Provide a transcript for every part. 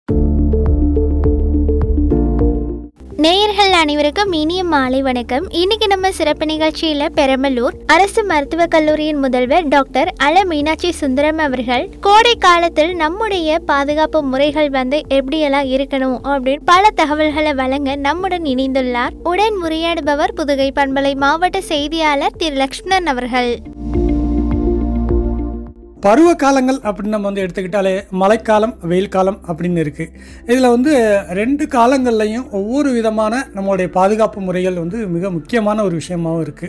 நேயர்கள் அனைவருக்கும் இனிய மாலை வணக்கம். இன்னைக்கு நம்ம சிறப்பு நிகழ்ச்சியில பெரம்பலூர் அரசு மருத்துவக் கல்லூரியின் முதல்வர் டாக்டர் அல மீனாட்சி சுந்தரம் அவர்கள் கோடை காலத்தில் நம்முடைய பாதுகாப்பு முறைகள் எப்படியெல்லாம் இருக்கணும் அப்படின்னு பல தகவல்களை வழங்க நம்முடன் இணைந்துள்ளார். உடன் உரையாடுபவர் புதுகை பண்பலை மாவட்ட செய்தியாளர் திரு லக்ஷ்மணன் அவர்கள். பருவ காலங்கள் அப்படின்னு நம்ம எடுத்துக்கிட்டாலே மழைக்காலம், வெயில் காலம் அப்படின்னு இருக்குது. இதில் ரெண்டு காலங்கள்லையும் ஒவ்வொரு விதமான நம்மளுடைய பாதுகாப்பு முறைகள் மிக முக்கியமான ஒரு விஷயமாகவும் இருக்குது.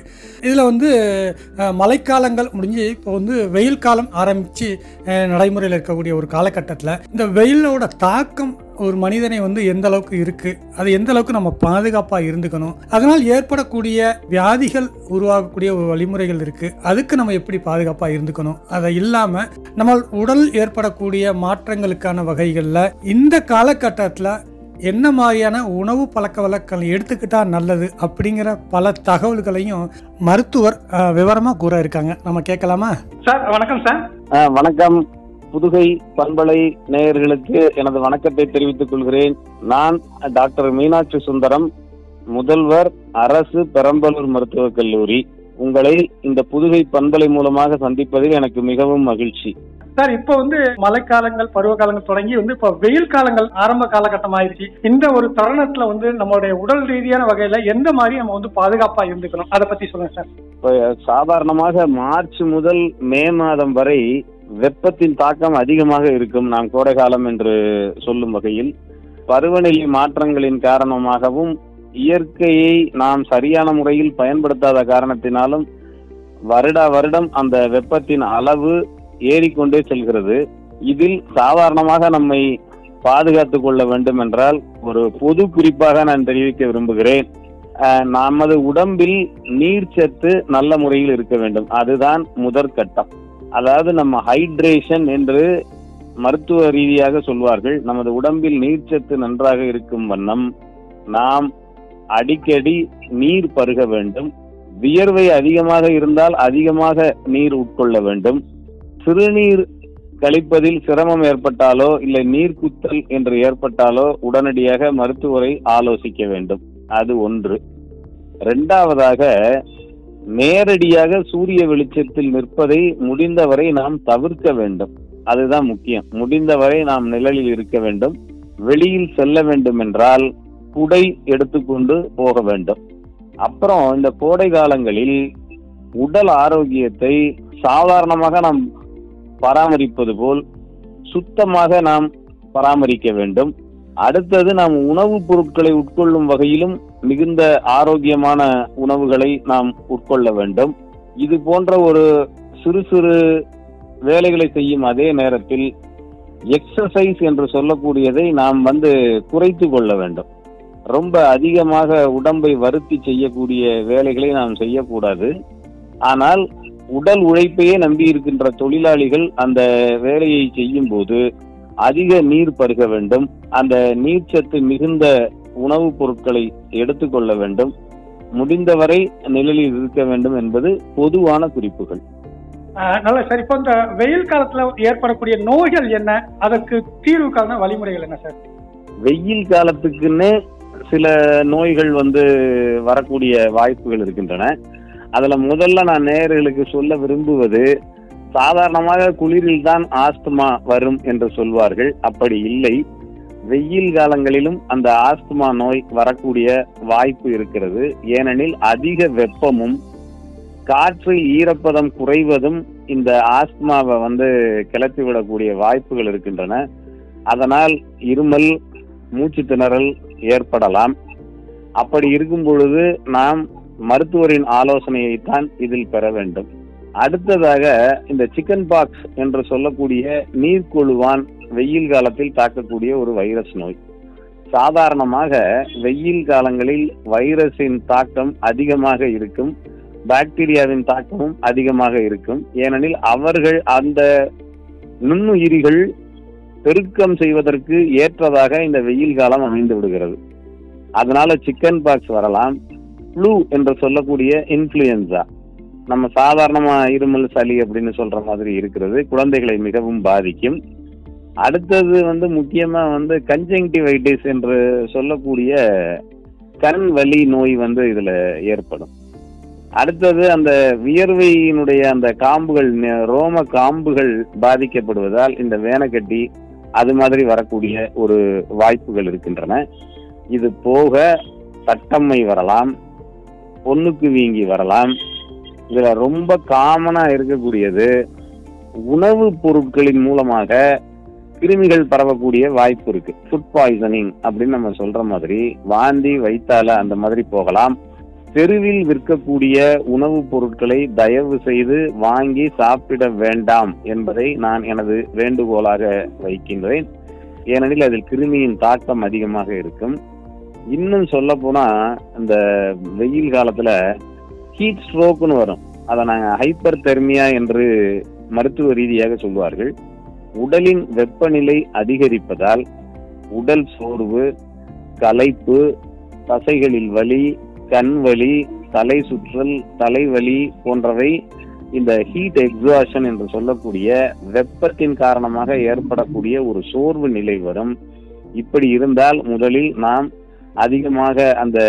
இதில் மழைக்காலங்கள் முடிஞ்சு இப்போ வெயில் காலம் ஆரம்பித்து நடைமுறையில் இருக்கக்கூடிய ஒரு காலகட்டத்தில் இந்த வெயிலோட தாக்கம் ஒரு மனிதனை எந்த அளவுக்கு இருக்குது, அது எந்த அளவுக்கு நம்ம பாதுகாப்பாக இருந்துக்கணும், அதனால் ஏற்படக்கூடிய வியாதிகள் உருவாகக்கூடிய ஒரு வழிமுறைகள் இருக்குது, அதுக்கு நம்ம எப்படி பாதுகாப்பாக இருந்துக்கணும், அதை இல்லாமல் நம்ம உடல் ஏற்படக்கூடிய மாற்றங்களுக்கான வகைகளில் இந்த காலகட்டத்தில் என்ன மாதிரியான உணவு பழக்க வழக்கங்கள் எடுத்துக்கிட்டா நல்லது அப்படிங்கிற பல தகவல்களையும் மருத்துவர் விவரமாக கூற இருக்காங்க. நம்ம கேட்கலாமா சார்? வணக்கம் சார். வணக்கம். புதுகை பண்பலை நேயர்களுக்கு எனது வணக்கத்தை தெரிவித்துக் கொள்கிறேன். நான் டாக்டர் மீனாட்சி சுந்தரம், முதல்வர் அரசு பெரம்பலூர் மருத்துவக் கல்லூரி. உங்களை இந்த புதுகை பண்பலை மூலமாக சந்திப்பதில் எனக்கு மிகவும் மகிழ்ச்சி. சார், இப்போ மழைக்காலங்கள், பருவ காலங்கள் தொடங்கி இப்போ வெயில் காலங்கள் ஆரம்ப காலகட்டம் ஆயிடுச்சு. இந்த ஒரு தருணத்துல நம்மளுடைய உடல் ரீதியான வகையில எந்த மாதிரி நம்ம பாதுகாப்பா இருந்துக்கணும், அதை பத்தி சொல்லுங்க சார். இப்போ சாதாரணமாக மார்ச் முதல் மே மாதம் வரை வெப்பத்தின் தாக்கம் அதிகமாக இருக்கும். நாம் கோடை காலம் என்று சொல்லும் வகையில் பருவநிலை மாற்றங்களின் காரணமாகவும் இயற்கையை நாம் சரியான முறையில் பயன்படுத்தாத காரணத்தினாலும் வருடம் அந்த வெப்பத்தின் அளவு ஏறிக்கொண்டே செல்கிறது. இதில் சாதாரணமாக நம்மை பாதுகாத்துக் கொள்ள வேண்டும் என்றால் ஒரு பொது குறிப்பாக நான் தெரிவிக்க விரும்புகிறேன். நமது உடம்பில் நீர்ச்சத்து நல்ல முறையில் இருக்க வேண்டும். அதுதான் முதற்கட்டம். அதாவது நம்ம ஹைட்ரேஷன் என்று மருத்துவ ரீதியாக சொல்வார்கள். நமது உடம்பில் நீர்ச்சத்து நன்றாக இருக்கும் வண்ணம் நாம் அடிக்கடி நீர் பருக வேண்டும். வியர்வை அதிகமாக இருந்தால் அதிகமாக நீர் உட்கொள்ள வேண்டும். சிறுநீர் கழிப்பதில் சிரமம் ஏற்பட்டாலோ இல்லை நீர் குத்தல் என்று ஏற்பட்டாலோ உடனடியாக மருத்துவரை ஆலோசிக்க வேண்டும். அது ஒன்று. இரண்டாவதாக, நேரடியாக சூரிய வெளிச்சத்தில் நிற்பதை முடிந்தவரை நாம் தவிர்க்க வேண்டும். அதுதான் முக்கியம். முடிந்தவரை நாம் நிழலில் இருக்க வேண்டும். வெளியில் செல்ல வேண்டும் என்றால் குடை எடுத்துக்கொண்டு போக வேண்டும். அப்புறம் இந்த கோடை காலங்களில் உடல் ஆரோக்கியத்தை சாதாரணமாக நாம் பராமரிப்பது போல் சுத்தமாக நாம் பராமரிக்க வேண்டும். அடுத்தது, நாம் உணவுப் பொருட்களை உட்கொள்ளும் வகையிலும் மிகுந்த ஆரோக்கியமான உணவுகளை நாம் உட்கொள்ள வேண்டும். இது போன்ற ஒரு சிறு சிறு வேலைகளை செய்யும் அதே நேரத்தில் எக்ஸசைஸ் என்று சொல்லக்கூடியதை நாம் குறைத்து கொள்ள வேண்டும். ரொம்ப அதிகமாக உடம்பை வருத்தி செய்யக்கூடிய வேலைகளை நாம் செய்யக்கூடாது. ஆனால் உடல் உழைப்பையே நம்பி இருக்கின்ற தொழிலாளிகள் அந்த வேலையை செய்யும் போது அதிக நீர் பருக வேண்டும். அந்த நீர்ச்சத்து மிகுந்த உணவுப் பொருட்களை எடுத்துக்கொள்ள வேண்டும். முடிந்தவரை நிழலில் இருக்க வேண்டும் என்பது பொதுவான குறிப்புகள். நல்ல சார். இப்போ இந்த வெயில் காலத்துல ஏற்படக்கூடிய நோய்கள் என்ன, அதற்கு தீர்வுக்கான வழிமுறைகள் என்ன சார்? வெயில் காலத்துக்குன்னு சில நோய்கள் வரக்கூடிய வாய்ப்புகள் இருக்கின்றன. அதுல முதல்ல நான் நேயர்களுக்கு சொல்ல விரும்புவது, சாதாரணமாக குளிரில் தான் ஆஸ்துமா வரும் என்று சொல்வார்கள். அப்படி இல்லை. வெயில் காலங்களிலும் அந்த ஆஸ்துமா நோய் வரக்கூடிய வாய்ப்பு இருக்கிறது. ஏனெனில் அதிக வெப்பமும் காற்றில் ஈரப்பதம் குறைவதும் இந்த ஆஸ்துமாவை கிளப்பிவிடக்கூடிய வாய்ப்புகள் இருக்கின்றன. அதனால் இருமல், மூச்சு திணறல் ஏற்படலாம். அப்படி இருக்கும் பொழுது நாம் மருத்துவரின் ஆலோசனையைத்தான் இதில் பெற வேண்டும். அடுத்ததாக, இந்த சிக்கன் பாக்ஸ் என்று சொல்லக்கூடிய நீர்க்கொழுவான் வெயில் காலத்தில் தாக்கக்கூடிய ஒரு வைரஸ் நோய். சாதாரணமாக வெயில் காலங்களில் வைரஸின் தாக்கம் அதிகமாக இருக்கும், பாக்டீரியாவின் தாக்கமும் அதிகமாக இருக்கும். ஏனெனில் அவர்கள் அந்த நுண்ணுயிரிகள் பெருக்கம் செய்வதற்கு ஏற்றதாக இந்த வெயில் காலம் அமைந்து விடுகிறது. அதனால சிக்கன் பாக்ஸ் வரலாம். ஃப்ளூ என்று சொல்லக்கூடிய இன்ஃப்ளூயன்சா, நம்ம சாதாரணமா இருமல், சளி அப்படின்னு சொல்ற மாதிரி இருக்கிறது, குழந்தைகளை மிகவும் பாதிக்கும். அடுத்தது முக்கியமா கன்ஜங்டிவைட்டிஸ் என்று சொல்லக்கூடிய கண் வலி நோய் இதுல ஏற்படும். அடுத்தது அந்த வியர்வையினுடைய அந்த காம்புகள், ரோம காம்புகள் பாதிக்கப்படுவதால் இந்த வேனக்கட்டி அது மாதிரி வரக்கூடிய ஒரு வாய்ப்புகள் இருக்கின்றன. இது போக தட்டம்மை வரலாம், பொண்ணுக்கு வீங்கி வரலாம். இதுல ரொம்ப காமனா இருக்கக்கூடியது உணவுப் பொருட்களின் மூலமாக கிருமிகள் பரவக்கூடிய வாய்ப்பு இருக்கு. ஃபுட் பாய்சனிங் அப்படின்னு நம்ம சொல்ற மாதிரி வாந்தி வைத்தால அந்த மாதிரி போகலாம். தெருவில் விற்கக்கூடிய உணவுப் பொருட்களை தயவு செய்து வாங்கி சாப்பிட வேண்டாம் என்பதை நான் எனது வேண்டுகோளாக வைக்கின்றேன். ஏனெனில் அதில் கிருமியின் தாக்கம் அதிகமாக இருக்கும். இன்னும் சொல்ல போனா இந்த வெயில் காலத்துல ஹீட் ஸ்ட்ரோக்னு வரும். அதை நாங்கள் ஹைப்பர் தெர்மியா என்று மருத்துவ ரீதியாக சொல்வார்கள். உடலின் வெப்பநிலை அதிகரிப்பதால் உடல் சோர்வு, களைப்பு, தசைகளில் வலி, கண் வலி, தலை சுற்றல், தலைவலி போன்றவை இந்த ஹீட் எக்ஸாஷன் என்று சொல்லக்கூடிய வெப்பத்தின் காரணமாக ஏற்படக்கூடிய ஒரு சோர்வு நிலை வரும். இப்படி இருந்தால் முதலில் நாம் அதிகமாக அந்த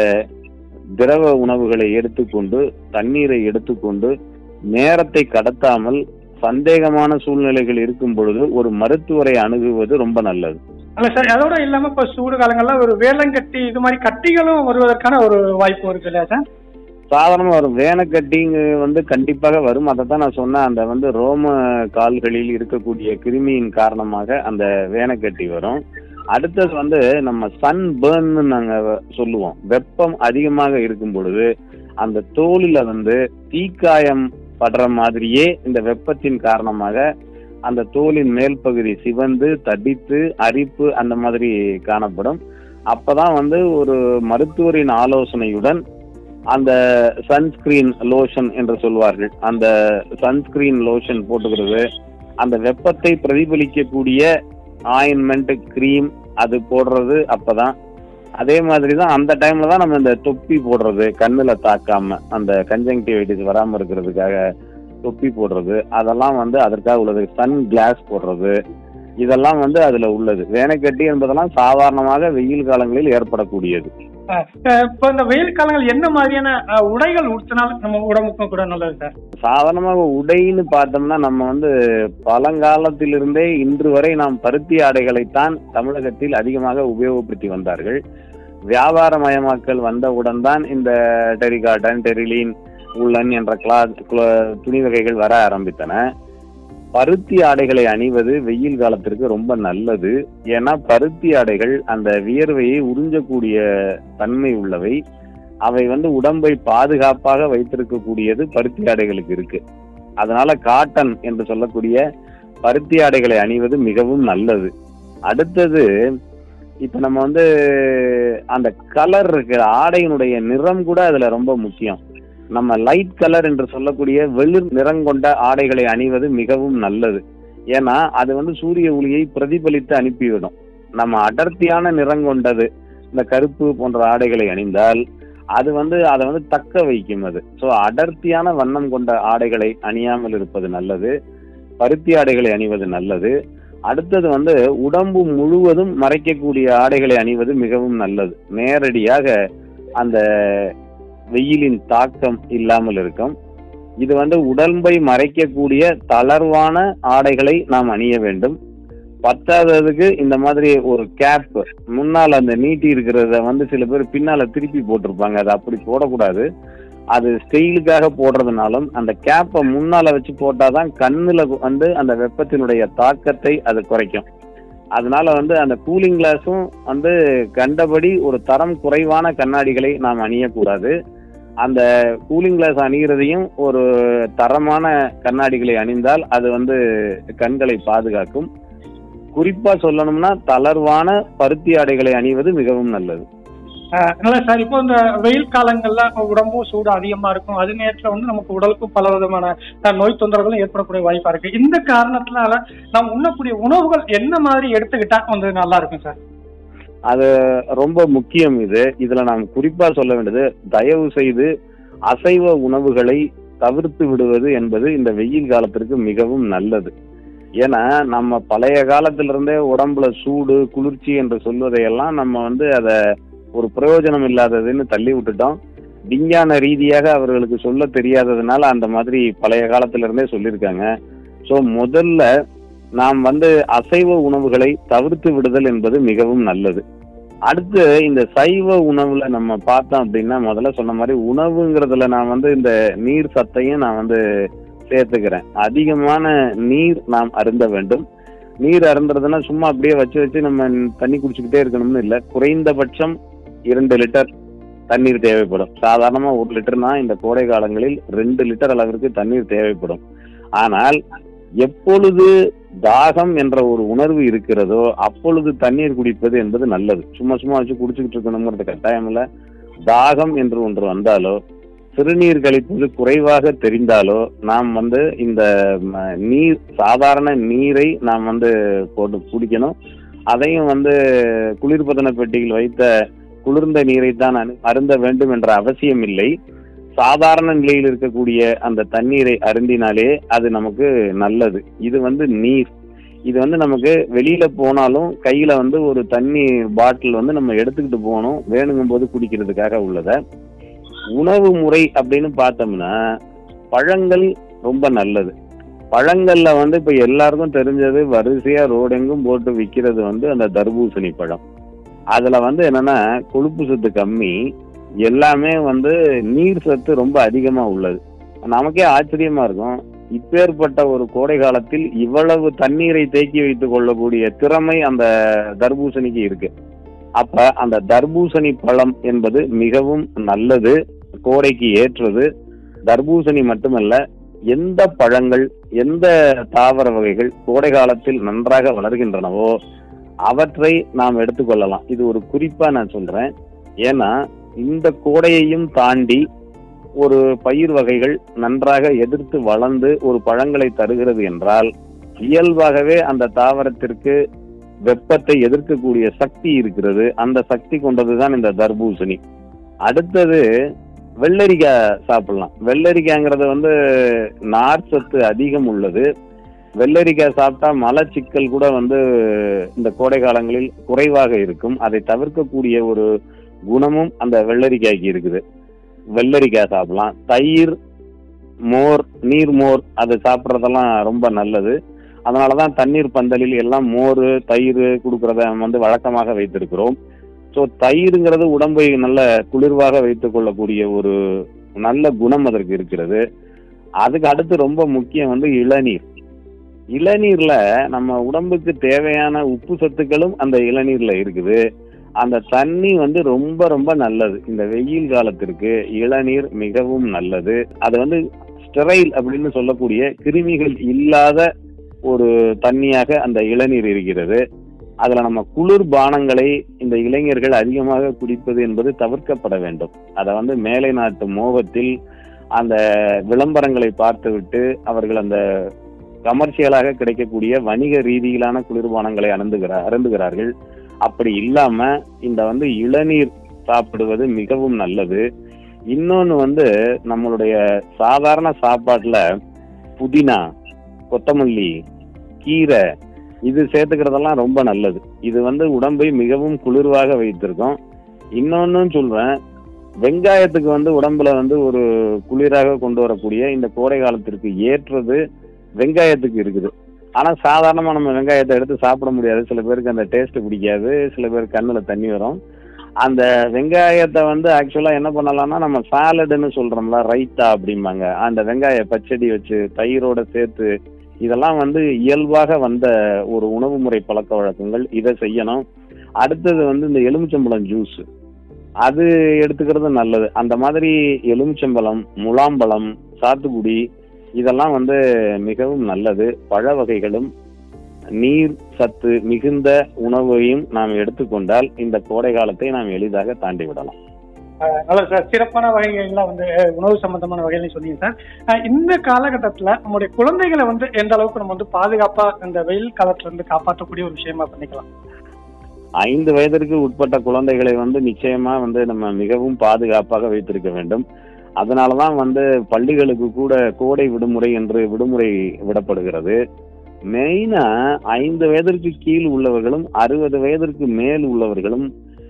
திரவ உணவுகளை எடுத்துக்கொண்டு, தண்ணீரை எடுத்துக்கொண்டு, நேரத்தை கடத்தாமல் சந்தேகமான சூழ்நிலைகள் இருக்கும் பொழுது ஒரு மருத்துவரை அணுகுவது ரொம்ப நல்லது. அல்ல சார், அதோட இல்லாம இப்ப சூடு காலங்கள்ல ஒரு வேலங்கட்டி இது மாதிரி கட்டிகளும் வருவதற்கான ஒரு வாய்ப்பு இருக்கு இல்லையா சார்? சாதாரணமா வரும். வேனக்கட்டிங்க கண்டிப்பாக வரும். அதை தான் நான் சொன்னேன். அந்த ரோம கால்களில் இருக்கக்கூடிய கிருமியின் காரணமாக அந்த வேனக்கட்டி வரும். அடுத்தது நம்ம சன் பர்ன்னு நாங்க சொல்லுவோம். வெப்பம் அதிகமாக இருக்கும் பொழுது அந்த தோலில தீக்காயம் படுற மாதிரியே இந்த வெப்பத்தின் காரணமாக அந்த தோலின் மேல் பகுதி சிவந்து தடித்து அரிப்பு அந்த மாதிரி காணப்படும். அப்பதான் ஒரு மருத்துவரின் ஆலோசனையுடன் அந்த சன்ஸ்கிரீன் லோஷன் என்று சொல்வார்கள், அந்த சன்ஸ்கிரீன் லோஷன் போட்டுக்கிறது, அந்த வெப்பத்தை பிரதிபலிக்கக்கூடிய ஆயின்மெண்ட் கிரீம் அது போடுறது. அப்பதான் அதே மாதிரி தான் அந்த டைம்ல தான் நம்ம இந்த தொப்பி போடுறது, கண்ணுல தாக்காம அந்த கன்ஜங்டிவைட்டிஸ் வராம இருக்கிறதுக்காக தொப்பி போடுறது, அதெல்லாம் அதற்காக உள்ளது. சன் கிளாஸ் போடுறது, இதெல்லாம் அதுல உள்ளது. வேனக்கட்டி என்பதெல்லாம் சாதாரணமாக வெயில் காலங்களில் ஏற்படக்கூடியது. இப்போ இந்த வெயில் காலங்கள் என்ன மாதிரியான உடைகள் உடுத்தினால் நம்ம உடம்புக்கும் கூட நல்லது சார்? சாதாரணமாக உடைன்னு பார்த்தோம்னா நம்ம பழங்காலத்திலிருந்தே இன்று வரை நாம் பருத்தி ஆடைகளைத்தான் தமிழகத்தில் அதிகமாக உபயோகப்படுத்தி வந்தார்கள். வியாபாரமயமாக்கல் வந்தவுடன் தான் இந்த டெரிகாட்டன், டெரிலின், உள்ளன் என்ற துணி வகைகள் வர ஆரம்பித்தன. பருத்தி ஆடைகளை அணிவது வெயில் காலத்திற்கு ரொம்ப நல்லது. ஏன்னா பருத்தி ஆடைகள் அந்த வியர்வையை உறிஞ்சக்கூடிய தன்மை உள்ளவை. அவை உடம்பை பாதுகாப்பாக வைத்திருக்கக்கூடியது பருத்தி ஆடைகளுக்கு இருக்கு. அதனால காட்டன் என்று சொல்லக்கூடிய பருத்தி ஆடைகளை அணிவது மிகவும் நல்லது. அடுத்தது இப்ப நம்ம அந்த கலர் இருக்கு, ஆடையினுடைய நிறம் கூட அதுல ரொம்ப முக்கியம். நம்ம லைட் கலர் என்று சொல்லக்கூடிய வெளிர் நிறம் கொண்ட ஆடைகளை அணிவது மிகவும் நல்லது. ஏன்னா அது சூரிய ஒளியை பிரதிபலித்து அனுப்பிவிடும். நம்ம அடர்த்தியான நிறம் கொண்டது, இந்த கருப்பு போன்ற ஆடைகளை அணிந்தால் அது அதை தக்க வைக்கும். அது அடர்த்தியான வண்ணம் கொண்ட ஆடைகளை அணியாமல் இருப்பது நல்லது. பருத்தி ஆடைகளை அணிவது நல்லது. அடுத்தது உடம்பு முழுவதும் மறைக்கக்கூடிய ஆடைகளை அணிவது மிகவும் நல்லது. நேரடியாக அந்த வெயிலின் தாக்கம் இல்லாமல் இருக்கும். இது உடம்பை மறைக்கக்கூடிய தளர்வான ஆடைகளை நாம் அணிய வேண்டும். பத்தாததுக்கு இந்த மாதிரி ஒரு கேப் முன்னால் அந்த நீட்டி இருக்கிறத சில பேர் பின்னால திருப்பி போட்டிருப்பாங்க. அது அப்படி போடக்கூடாது. அது ஸ்டைலுக்காக போடுறதுனாலும் அந்த கேப்பை முன்னால வச்சு போட்டாதான் கண்ணுல அந்த வெப்பத்தினுடைய தாக்கத்தை அது குறைக்கும். அதனால அந்த கூலிங் கிளாஸும் கண்டபடி ஒரு தரம் குறைவான கண்ணாடிகளை நாம் அணியக்கூடாது. அந்த கூலிங் கிளாஸ் அணிகிறதையும் ஒரு தரமான கண்ணாடிகளை அணிந்தால் அது கண்களை பாதுகாக்கும். குறிப்பா சொல்லணும்னா தளர்வான பருத்தி ஆடைகளை அணிவது மிகவும் நல்லது. நல்லா சார், இப்போ இந்த வெயில் காலங்கள்ல உடம்பும் சூடு அதிகமா இருக்கும். அது நேரத்துல நமக்கு உடலுக்கும் பல விதமான நோய் தொந்தரவுகளும் ஏற்படக்கூடிய வாய்ப்பா இருக்கு. இந்த காரணத்தினால நாம் உண்ணக்கூடிய உணவுகள் என்ன மாதிரி எடுத்துக்கிட்டா நல்லா இருக்கும் சார்? அது ரொம்ப முக்கியம். இதுல நாம் குறிப்பா சொல்ல வேண்டியது, தயவு செய்து அசைவ உணவுகளை தவிர்த்து விடுவது என்பது இந்த வெயில் காலத்திற்கு மிகவும் நல்லது. ஏன்னா நம்ம பழைய காலத்துல இருந்தே உடம்புல சூடு குளிர்ச்சி என்று சொல்வதையெல்லாம் நம்ம வந்து அதை ஒரு பிரயோஜனம் இல்லாததுன்னு தள்ளி விட்டுட்டோம். விஞ்ஞான ரீதியாக அவர்களுக்கு சொல்ல தெரியாததுனால அந்த மாதிரி பழைய காலத்துல இருந்தே சொல்லியிருக்காங்க. ஸோ முதல்ல நாம் வந்து அசைவ உணவுகளை தவிர்த்து விடுதல் என்பது மிகவும் நல்லது. அடுத்து இந்த சைவ உணவுல நம்ம பார்த்தோம் அப்படின்னா, முதல்ல சொன்ன மாதிரி உணவுங்கிறதுல நான் வந்து இந்த நீர் சத்தையும் நான் வந்து சேர்த்துக்கிறேன். அதிகமான நீர் நாம் அருந்த வேண்டும். நீர் அருந்துறதுன்னா சும்மா அப்படியே வச்சு வச்சு நம்ம தண்ணி குடிச்சுக்கிட்டே இருக்கணும்னு இல்லை. குறைந்தபட்சம் 2 லிட்டர் தண்ணீர் தேவைப்படும். சாதாரணமா 1 லிட்டர்னா இந்த கோடை காலங்களில் 2 லிட்டர் அளவிற்கு தண்ணீர் தேவைப்படும். ஆனால் எப்பொழுது தாகம் என்ற ஒரு உணர்வு இருக்கிறதோ அப்பொழுது தண்ணீர் குடிப்பது என்பது நல்லது. சும்மா சும்மா வச்சு குடிச்சுக்கிட்டு இருக்கணுங்கிறது கட்டாயம் இல்லை. தாகம் என்று ஒன்று வந்தாலோ சிறுநீர் கழிப்பது குறைவாக தெரிந்தாலோ நாம் வந்து இந்த நீர் சாதாரண நீரை நாம் வந்து போட்டு குடிக்கணும். அதையும் வந்து குளிர்பதன பெட்டியில் வைத்த குளிர்ந்த நீரை தான் அருந்த வேண்டும் என்ற அவசியம் இல்லை. சாதாரண நிலையில் இருக்கக்கூடிய அந்த தண்ணீரை அருந்தினாலே அது நமக்கு நல்லது. இது வந்து நீர். இது வந்து நமக்கு வெளியில போனாலும் கையில வந்து ஒரு தண்ணி பாட்டில் வந்து நம்ம எடுத்துக்கிட்டு போகணும், வேணுங்கும் போது குடிக்கிறதுக்காக உள்ளத. உணவு முறை அப்படின்னு பார்த்தோம்னா பழங்கள் ரொம்ப நல்லது. பழங்கள்ல வந்து இப்ப எல்லாருக்கும் தெரிஞ்சது வரிசையா ரோடெங்கும் போட்டு விற்கிறது வந்து அந்த தர்பூசணி பழம். அதுல வந்து என்னன்னா கொழுப்பு சத்து கம்மி, எல்லாமே வந்து நீர் சத்து ரொம்ப அதிகமா உள்ளது. நமக்கே ஆச்சரியமா இருக்கும், இப்பேற்பட்ட ஒரு கோடை காலத்தில் இவ்வளவு தண்ணீரை தேக்கி வைத்துக் கொள்ளக்கூடிய திறமை அந்த தர்பூசணிக்கு இருக்கு. அப்ப அந்த தர்பூசணி பழம் என்பது மிகவும் நல்லது, கோடைக்கு ஏற்றது. தர்பூசணி மட்டுமல்ல, எந்த பழங்கள் எந்த தாவர வகைகள் கோடை காலத்தில் நன்றாக வளர்கின்றனவோ அவற்றை நாம் எடுத்துக்கொள்ளலாம். இது ஒரு குறிப்பா நான் சொல்றேன். ஏன்னா இந்த கோடையையும் தாண்டி ஒரு பயிர் வகைகள் நன்றாக எதிர்த்து வளர்ந்து ஒரு பழங்களை தருகிறது என்றால் இயல்பாகவே அந்த தாவரத்திற்கு வெப்பத்தை எதிர்க்கக்கூடிய சக்தி இருக்கிறது. அந்த சக்தி கொண்டதுதான் இந்த தர்பூசணி. அடுத்தது வெள்ளரிக்காய் சாப்பிடலாம். வெள்ளரிக்காய்ங்கிறது வந்து நார் சத்து அதிகம் உள்ளது. வெள்ளரிக்காய் சாப்பிட்டா மலச்சிக்கல் கூட வந்து இந்த கோடை காலங்களில் குறைவாக இருக்கும். அதை தவிர்க்கக்கூடிய ஒரு குணமும் அந்த வெள்ளரிக்காய்க்கு இருக்குது. வெள்ளரிக்காய் சாப்பிடலாம். தயிர், மோர், நீர் மோர் அது சாப்பிட்றதெல்லாம் ரொம்ப நல்லது. அதனாலதான் தண்ணீர் பந்தலில் எல்லாம் மோர் தயிர் கொடுக்கறத வந்து வழக்கமாக வைத்திருக்கிறோம். ஸோ தயிருங்கிறது உடம்பை நல்ல குளிர்வாக வைத்துக் கொள்ளக்கூடிய ஒரு நல்ல குணம் அதற்கு இருக்கிறது. அதுக்கு அடுத்து ரொம்ப முக்கியம் வந்து இளநீர். இளநீர்ல நம்ம உடம்புக்கு தேவையான உப்பு சத்துக்களும் அந்த இளநீர்ல இருக்குது. அந்த தண்ணி வந்து ரொம்ப ரொம்ப நல்லது. இந்த வெயில் காலத்திற்கு இளநீர் மிகவும் நல்லது. அது வந்து ஸ்டெரைல் அப்படின்னு சொல்லக்கூடிய கிருமிகள் இல்லாத ஒரு தண்ணியாக அந்த இளநீர் இருக்கிறது. அதுல நம்ம குளிர் பானங்களை இந்த இளைஞர்கள் அதிகமாக குடிப்பது என்பது தவிர்க்கப்பட வேண்டும். அதை வந்து மேலை நாட்டு மோகத்தில் அந்த விளம்பரங்களை பார்த்துவிட்டு அவர்கள் அந்த கமர்ஷியலாக கிடைக்கக்கூடிய வணிக ரீதியிலான குளிர்பானங்களை அருந்துகிறார்கள். அப்படி இல்லாம இந்த வந்து இளநீர் சாப்பிடுவது மிகவும் நல்லது. இன்னொன்னு வந்து நம்மளுடைய சாதாரண சாப்பாட்டுல புதினா, கொத்தமல்லி, கீரை இது சேர்த்துக்கிறதெல்லாம் ரொம்ப நல்லது. இது வந்து உடம்பை மிகவும் குளிர்வாக வைத்திருக்கும். இன்னொன்னு சொல்றேன், வெங்காயத்துக்கு வந்து உடம்புல வந்து ஒரு குளிராக கொண்டு வரக்கூடிய இந்த கோடை காலத்திற்கு ஏற்றது வெங்காயத்துக்கு இருக்குது. ஆனா சாதாரணமா நம்ம வெங்காயத்தை எடுத்து சாப்பிட முடியாது. சில பேருக்கு அந்த டேஸ்ட் பிடிக்காது, சில பேருக்கு கண்ணுல தண்ணி வரும். அந்த வெங்காயத்தை வந்து ஆக்சுவலா என்ன பண்ணலாம்னா நம்ம சாலடுன்னு சொல்றோம்ல, ரைத்தா அப்படிம்பாங்க. அந்த வெங்காய பச்சடி வச்சு தயிரோட சேர்த்து, இதெல்லாம் வந்து இயல்பாக வந்த ஒரு உணவு முறை பழக்க வழக்கங்கள். இதை செய்யணும். அடுத்தது வந்து இந்த எலுமிச்சம்பழம் ஜூஸ் அது எடுத்துக்கிறது நல்லது. அந்த மாதிரி எலுமிச்சம்பழம், முலாம்பழம், சாத்துக்குடி இதெல்லாம் வந்து மிகவும் நல்லது. பழ வகைகளும் நீர் சத்து மிகுந்த உணவையும் நாம் எடுத்துக்கொண்டால் இந்த கோடை காலத்தை நாம் எளிதாக தாண்டி விடலாம். நல்ல சார், சிறப்பான வகைகள்லாம் வந்து உணவு சம்பந்தமான வகைகளையும் சொன்னீங்க சார். இந்த காலகட்டத்தில் நம்முடைய குழந்தைகளை வந்து எந்த அளவுக்கு நம்ம வந்து பாதுகாப்பா இந்த வெயில் காலத்துல இருந்து காப்பாற்றக்கூடிய ஒரு விஷயமா பண்ணிக்கலாம்? 5 வயதிற்கு உட்பட்ட குழந்தைகளை வந்து நிச்சயமா வந்து நம்ம மிகவும் பாதுகாப்பாக வைத்திருக்க வேண்டும். அதனாலதான் வந்து பள்ளிகளுக்கு கூட கோடை விடுமுறை என்று விடுமுறை விடப்படுகிறது. மெயினா 5 வயதிற்கு கீழ் உள்ளவர்களும் 60 வயதிற்கு மேல் உள்ளவர்களும்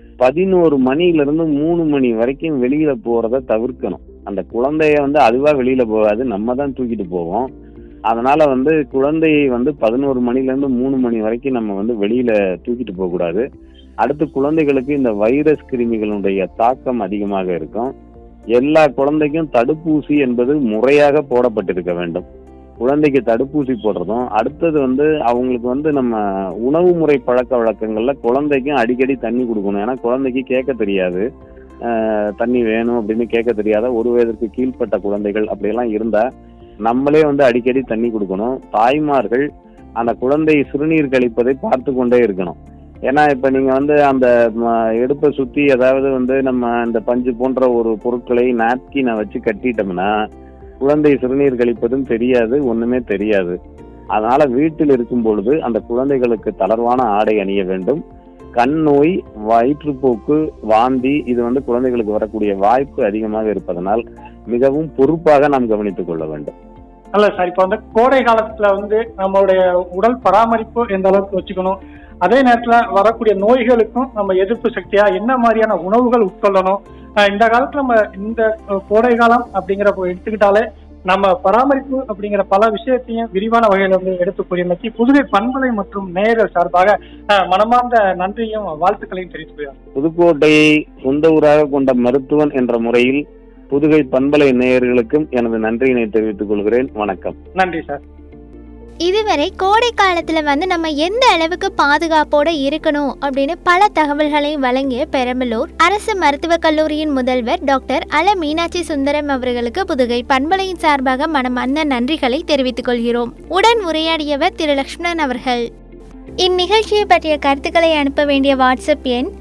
11 மணியிலிருந்து 3 மணி வரைக்கும் வெளியில போறத தவிர்க்கணும். அந்த குழந்தைய அதுவா வெளியில போகாது, நம்ம தான் தூக்கிட்டு போவோம். அதனால குழந்தையை 11 மணிலேருந்து 3 மணி வரைக்கும் நம்ம வெளியில தூக்கிட்டு போக கூடாது. அடுத்து குழந்தைகளுக்கு இந்த வைரஸ் கிருமிகளுடைய தாக்கம் அதிகமாக இருக்கும். எல்லா குழந்தைக்கும் தடுப்பூசி என்பது முறையாக போடப்பட்டிருக்க வேண்டும். குழந்தைக்கு தடுப்பூசி போடுறதும், அடுத்தது அவங்களுக்கு நம்ம உணவு முறை பழக்க வழக்கங்கள்ல குழந்தைக்கும் அடிக்கடி தண்ணி கொடுக்கணும். ஏன்னா குழந்தைக்கு கேட்க தெரியாது, தண்ணி வேணும் அப்படின்னு கேட்க தெரியாத 1 வயதிற்கு கீழ்ப்பட்ட குழந்தைகள் அப்படியெல்லாம் இருந்தா நம்மளே அடிக்கடி தண்ணி கொடுக்கணும். தாய்மார்கள் அந்த குழந்தை சிறுநீர் கழிப்பதை பார்த்து கொண்டே இருக்கணும். ஏன்னா இப்ப நீங்க அந்த எடுப்பை சுத்தி ஏதாவது நம்ம இந்த பஞ்சு போன்ற ஒரு பொருட்களை நாப்கினை வச்சு கட்டிட்டோம்னா குழந்தை சிறுநீர் கழிப்பதும் தெரியாது, ஒண்ணுமே தெரியாது. அதனால வீட்டில் இருக்கும் பொழுது அந்த குழந்தைகளுக்கு தளர்வான ஆடை அணிய வேண்டும். கண் நோய், வயிற்றுப்போக்கு, வாந்தி இது குழந்தைகளுக்கு வரக்கூடிய வாய்ப்பு அதிகமாக இருப்பதனால் மிகவும் பொறுப்பாக நாம் கவனித்துக் கொள்ள வேண்டும். அல்ல சார், இப்ப கோடை காலத்துல நம்மளுடைய உடல் பராமரிப்பு எந்த அளவுக்கு வச்சுக்கணும், அதே நேரத்துல வரக்கூடிய நோய்களுக்கும் நம்ம எதிர்ப்பு சக்தியா என்ன மாதிரியான உணவுகள் உட்கொள்ளணும், இந்த காலத்துல நம்ம இந்த கோடை காலம் அப்படிங்கிற எடுத்துக்கிட்டாலே நம்ம பராமரிப்பு அப்படிங்கிற பல விஷயத்தையும் விரிவான வகையில எடுத்து கூறியமைக்கு புதுகை பண்பலை மற்றும் நேயர்கள் சார்பாக மனமார்ந்த நன்றியும் வாழ்த்துக்களையும் தெரிவித்துள்ளார். புதுக்கோட்டையை சொந்த ஊராக கொண்ட மருத்துவன் என்ற முறையில் புதுகை பண்பலை நேயர்களுக்கும் எனது நன்றியினை தெரிவித்துக் கொள்கிறேன். வணக்கம். நன்றி சார். இதுவரை கோடை காலத்தில் நம்ம எந்த அளவுக்கு பாதுகாப்போடு இருக்கணும் அப்படின்னு பல தகவல்களை வழங்கிய பெரம்பலூர் அரசு மருத்துவக் கல்லூரியின் முதல்வர் டாக்டர் அல மீனாட்சி சுந்தரம் அவர்களுக்கு புதுகை பண்பலையின் சார்பாக மனமார்ந்த நன்றிகளை தெரிவித்துக் கொள்கிறோம். உடன் உரையாடியவர் திரு லக்ஷ்மணன் அவர்கள். இந்நிகழ்ச்சியை பற்றிய கருத்துக்களை அனுப்ப வேண்டிய வாட்ஸ்அப் எண்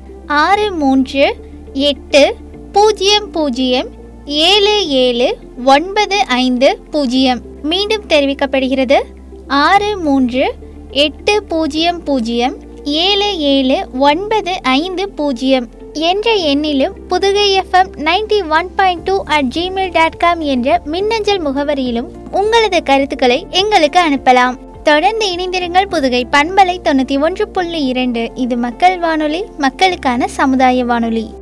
6380779550. மீண்டும் தெரிவிக்கப்படுகிறது 6380779550 என்ற எண்ணிலும் புதுகை FM 91.2@gmail.com என்ற மின்னஞ்சல் முகவரியிலும் உங்களது கருத்துக்களை எங்களுக்கு அனுப்பலாம். தொடர்ந்து இணைந்திருங்கள். புதுகை பண்பலை 91.2. இது மக்கள் வானொலி, மக்களுக்கான சமுதாய வானொலி.